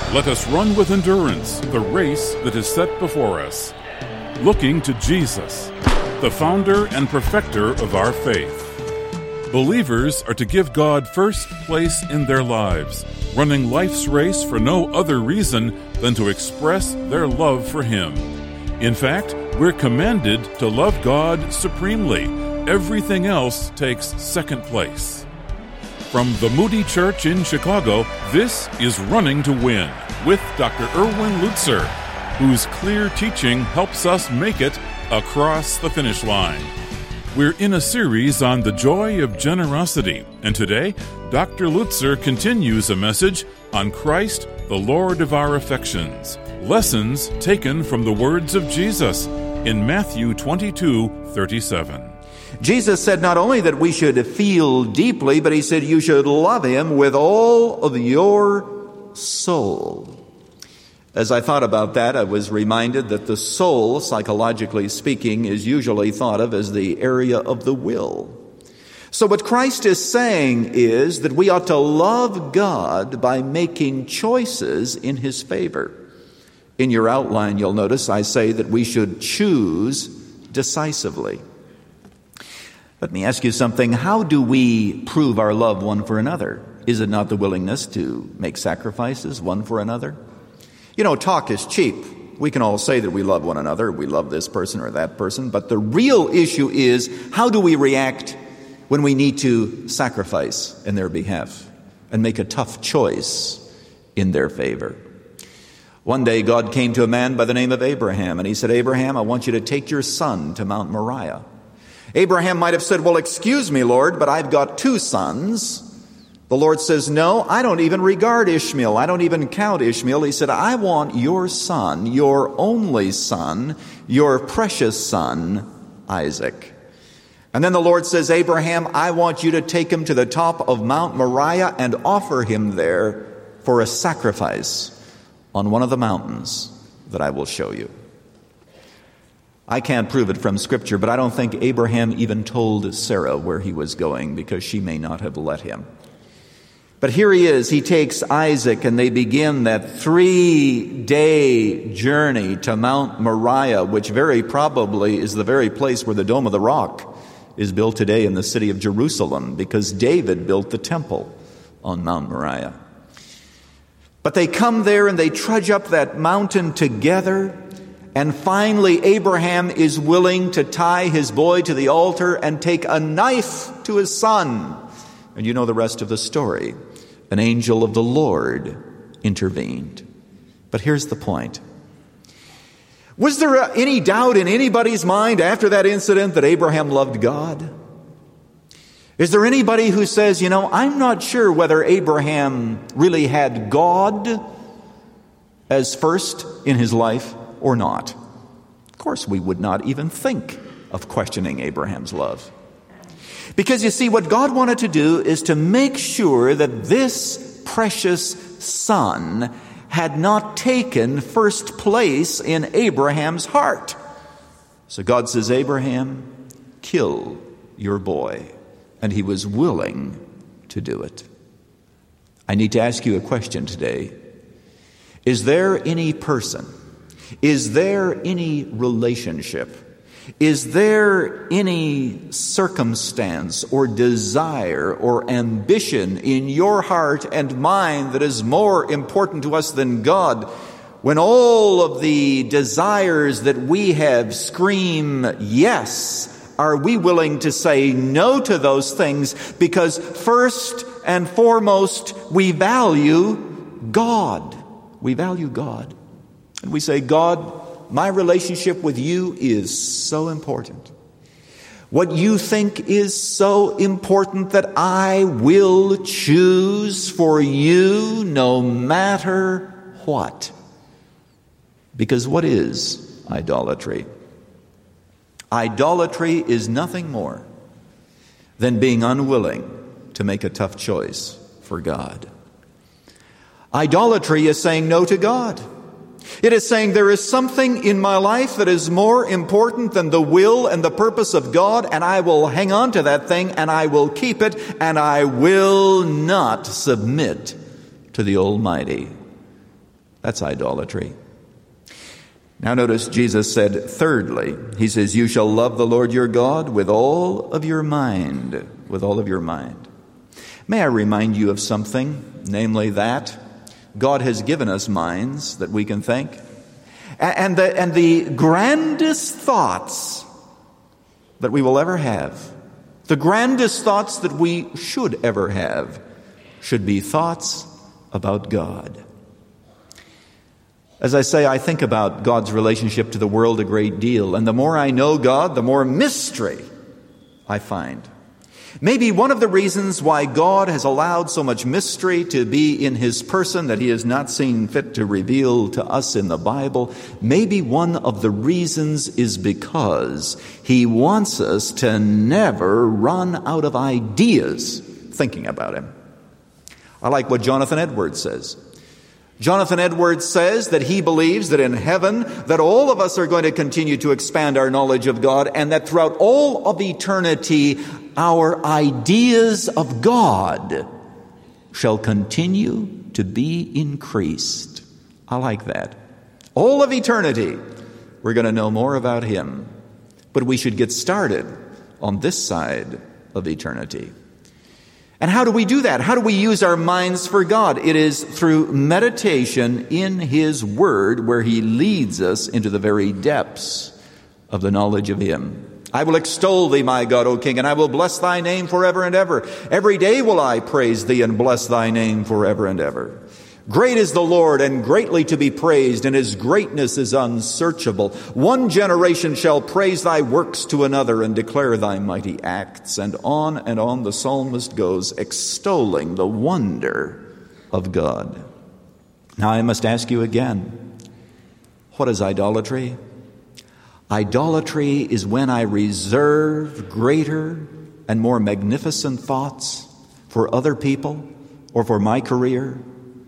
Let us run with endurance the race that is set before us, looking to Jesus, the founder and perfecter of our faith. Believers are to give God first place in their lives, running life's race for no other reason than to express their love for Him. In fact, we're commanded to love God supremely. Everything else takes second place. From the Moody Church in Chicago, this is Running to Win with Dr. Erwin Lutzer, whose clear teaching helps us make it across the finish line. We're in a series on the joy of generosity, and today, Dr. Lutzer continues a message on Christ, the Lord of our affections. Lessons taken from the words of Jesus in Matthew 22:37. Jesus said not only that we should feel deeply, but He said you should love Him with all of your soul. As I thought about that, I was reminded that the soul, psychologically speaking, is usually thought of as the area of the will. So what Christ is saying is that we ought to love God by making choices in His favor. In your outline, you'll notice I say that we should choose decisively. Let me ask you something. How do we prove our love one for another? Is it not the willingness to make sacrifices one for another? You know, talk is cheap. We can all say that we love one another, we love this person or that person, but the real issue is how do we react when we need to sacrifice in their behalf and make a tough choice in their favor? One day God came to a man by the name of Abraham, and He said, Abraham, I want you to take your son to Mount Moriah. Abraham might have said, well, excuse me, Lord, but I've got two sons. The Lord says, no, I don't even regard Ishmael. I don't even count Ishmael. He said, I want your son, your only son, your precious son, Isaac. And then the Lord says, Abraham, I want you to take him to the top of Mount Moriah and offer him there for a sacrifice on one of the mountains that I will show you. I can't prove it from Scripture, but I don't think Abraham even told Sarah where he was going because she may not have let him. But here he is. He takes Isaac, and they begin that 3-day journey to Mount Moriah, which very probably is the very place where the Dome of the Rock is built today in the city of Jerusalem, because David built the temple on Mount Moriah. But they come there and they trudge up that mountain together, and finally Abraham is willing to tie his boy to the altar and take a knife to his son. And you know the rest of the story. An angel of the Lord intervened. But here's the point. Was there any doubt in anybody's mind after that incident that Abraham loved God? Is there anybody who says, you know, I'm not sure whether Abraham really had God as first in his life or not? Of course, we would not even think of questioning Abraham's love. Because you see, what God wanted to do is to make sure that this precious son had not taken first place in Abraham's heart. So God says, Abraham, kill your boy. And he was willing to do it. I need to ask you a question today. Is there any person, is there any relationship, is there any circumstance or desire or ambition in your heart and mind that is more important to us than God, when all of the desires that we have scream yes? Are we willing to say no to those things because first and foremost we value God? We value God. And we say, God, my relationship with you is so important. What you think is so important that I will choose for you no matter what. Because what is idolatry? Idolatry is nothing more than being unwilling to make a tough choice for God. Idolatry is saying no to God. It is saying there is something in my life that is more important than the will and the purpose of God, and I will hang on to that thing, and I will keep it, and I will not submit to the Almighty. That's idolatry. Now notice Jesus said, thirdly, he says, you shall love the Lord your God with all of your mind. With all of your mind. May I remind you of something, namely that God has given us minds that we can think. And the grandest thoughts that we will ever have, the grandest thoughts that we should ever have, should be thoughts about God. As I say, I think about God's relationship to the world a great deal, and the more I know God, the more mystery I find. Maybe one of the reasons why God has allowed so much mystery to be in His person that He has not seen fit to reveal to us in the Bible, maybe one of the reasons is because He wants us to never run out of ideas thinking about Him. I like what Jonathan Edwards says. Jonathan Edwards says that he believes that in heaven that all of us are going to continue to expand our knowledge of God, and that throughout all of eternity our ideas of God shall continue to be increased. I like that. All of eternity we're going to know more about Him, but we should get started on this side of eternity. And how do we do that? How do we use our minds for God? It is through meditation in His Word, where He leads us into the very depths of the knowledge of Him. I will extol Thee, my God, O King, and I will bless Thy name forever and ever. Every day will I praise Thee and bless Thy name forever and ever. Great is the Lord, and greatly to be praised, and His greatness is unsearchable. One generation shall praise Thy works to another and declare Thy mighty acts. And on the psalmist goes, extolling the wonder of God. Now I must ask you again, what is idolatry? Idolatry is when I reserve greater and more magnificent thoughts for other people, or for my career,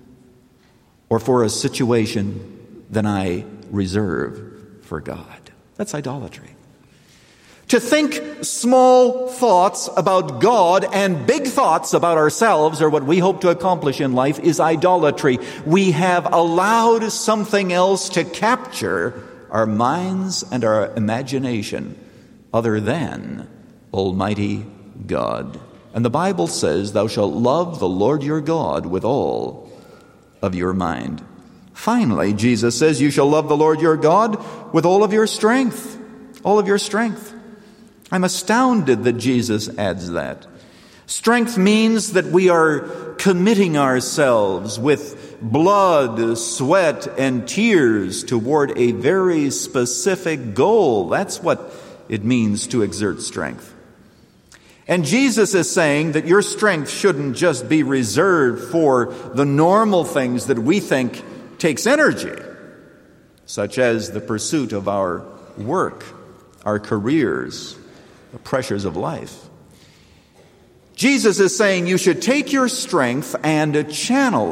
or for a situation than I reserve for God. That's idolatry. To think small thoughts about God and big thoughts about ourselves, or what we hope to accomplish in life, is idolatry. We have allowed something else to capture our minds and our imagination other than Almighty God. And the Bible says, thou shalt love the Lord your God with all of your mind. Finally, Jesus says, you shall love the Lord your God with all of your strength. All of your strength. I'm astounded that Jesus adds that. Strength means that we are committing ourselves with blood, sweat, and tears toward a very specific goal. That's what it means to exert strength. And Jesus is saying that your strength shouldn't just be reserved for the normal things that we think takes energy, such as the pursuit of our work, our careers, the pressures of life. Jesus is saying you should take your strength and channel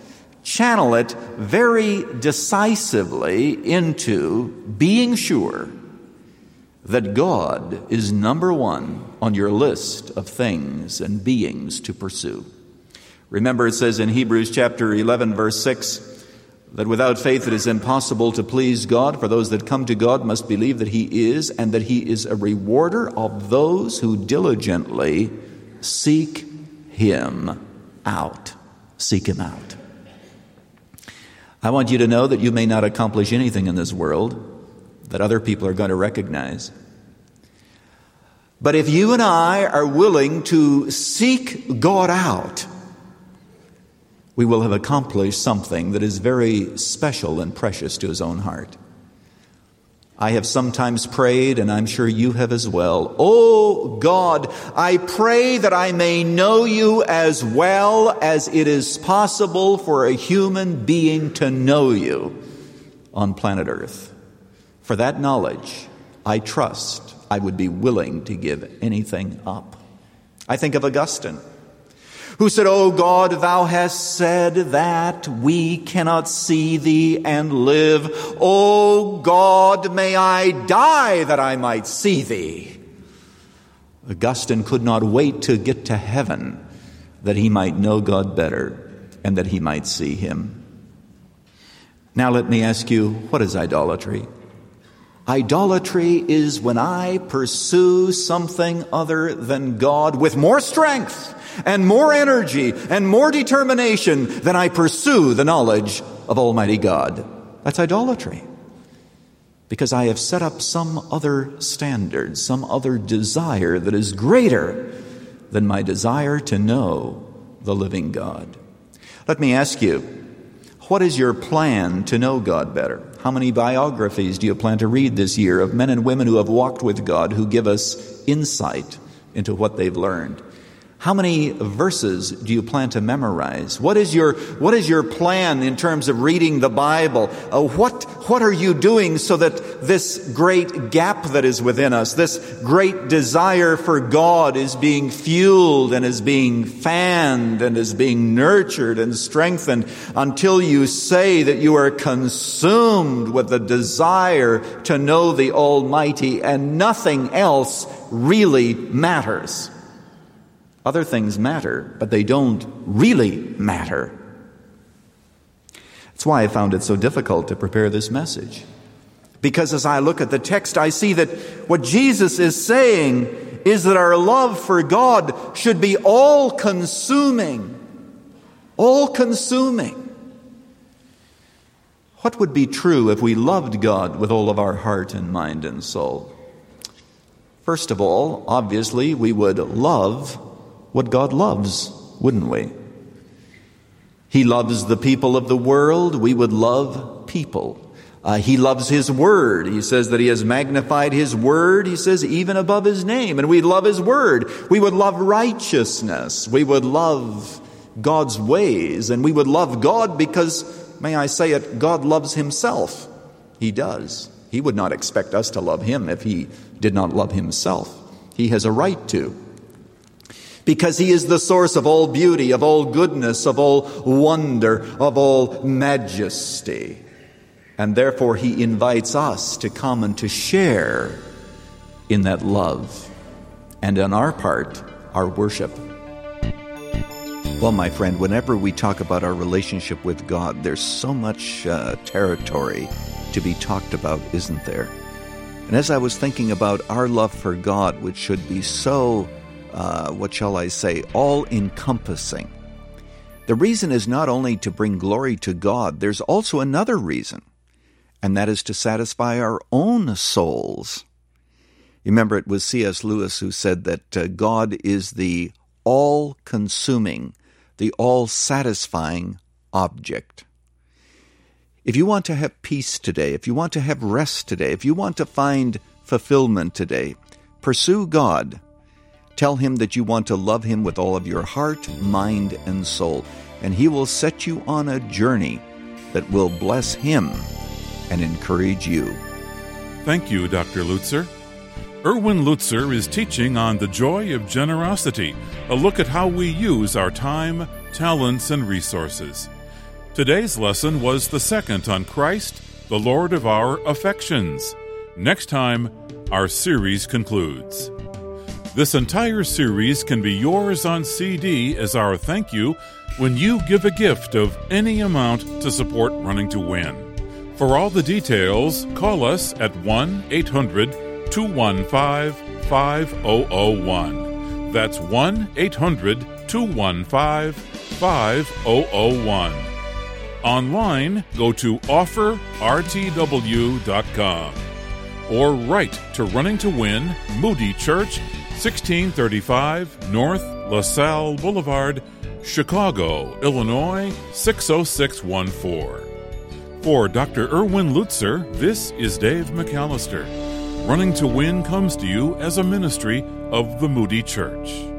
it very decisively into being sure that God is number one on your list of things and beings to pursue. Remember, it says in Hebrews chapter 11, verse 6, that without faith it is impossible to please God, for those that come to God must believe that He is, and that He is a rewarder of those who diligently seek Him out. Seek Him out. I want you to know that you may not accomplish anything in this world that other people are going to recognize. But if you and I are willing to seek God out, we will have accomplished something that is very special and precious to His own heart. I have sometimes prayed, and I'm sure you have as well, oh God, I pray that I may know You as well as it is possible for a human being to know You on planet Earth. For that knowledge, I trust I would be willing to give anything up. I think of Augustine, who said, O God, Thou hast said that we cannot see Thee and live. O God, may I die that I might see Thee. Augustine could not wait to get to heaven that he might know God better and that he might see Him. Now let me ask you, what is idolatry? Idolatry is when I pursue something other than God with more strength and more energy and more determination than I pursue the knowledge of Almighty God. That's idolatry. Because I have set up some other standard, some other desire that is greater than my desire to know the living God. Let me ask you, what is your plan to know God better? How many biographies do you plan to read this year of men and women who have walked with God, who give us insight into what they've learned? How many verses do you plan to memorize? What is your plan in terms of reading the Bible? What are you doing so that this great gap that is within us, this great desire for God, is being fueled and is being fanned and is being nurtured and strengthened until you say that you are consumed with the desire to know the Almighty and nothing else really matters? Other things matter, but they don't really matter. That's why I found it so difficult to prepare this message. Because as I look at the text, I see that what Jesus is saying is that our love for God should be all-consuming. All-consuming. What would be true if we loved God with all of our heart and mind and soul? First of all, obviously, we would love what God loves, wouldn't we? He loves the people of the world. We would love people. He loves His Word. He says that He has magnified His Word, He says, even above His name. And we love His Word. We would love righteousness. We would love God's ways. And we would love God because, may I say it, God loves Himself. He does. He would not expect us to love Him if He did not love Himself. He has a right to. Because He is the source of all beauty, of all goodness, of all wonder, of all majesty. And therefore He invites us to come and to share in that love. And on our part, our worship. Well, my friend, whenever we talk about our relationship with God, there's so much territory to be talked about, isn't there? And as I was thinking about our love for God, which should be so all-encompassing. The reason is not only to bring glory to God, there's also another reason, and that is to satisfy our own souls. You remember it was C.S. Lewis who said that God is the all-consuming, the all-satisfying object. If you want to have peace today, if you want to have rest today, if you want to find fulfillment today, pursue God. Tell Him that you want to love Him with all of your heart, mind, and soul, and He will set you on a journey that will bless Him and encourage you. Thank you, Dr. Lutzer. Erwin Lutzer is teaching on the joy of generosity, a look at how we use our time, talents, and resources. Today's lesson was the second on Christ, the Lord of our affections. Next time, our series concludes. This entire series can be yours on CD as our thank you when you give a gift of any amount to support Running to Win. For all the details, call us at 1-800-215-5001. That's 1-800-215-5001. Online, go to offerrtw.com or write to Running to Win, Moody Church, 1635 North LaSalle Boulevard, Chicago, Illinois, 60614. For Dr. Erwin Lutzer, this is Dave McAllister. Running to Win comes to you as a ministry of the Moody Church.